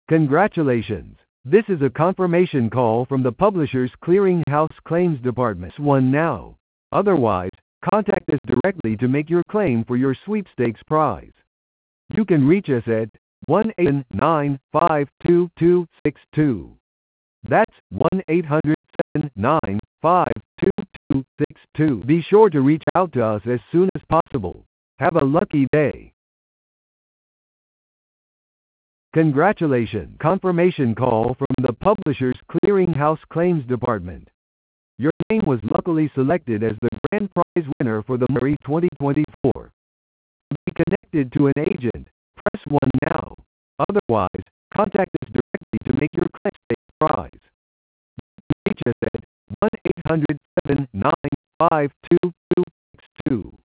Congratulations! This is a confirmation call from the Publishers Clearinghouse Claims Department. One now. Otherwise, contact us directly to make your claim for your sweepstakes prize. You can reach us at 1-800-952-2262. That's 1-800-795-2262. Be sure to reach out to us as soon as possible. Have a lucky day. Congratulations! Confirmation call from the Publishers Clearinghouse Claims Department. Your name was luckily selected as the grand prize winner for the Murray 2024. To be connected to an agent, press 1 now. Otherwise, contact us directly to make your claim prize. Reach us at 1-800-795-2262.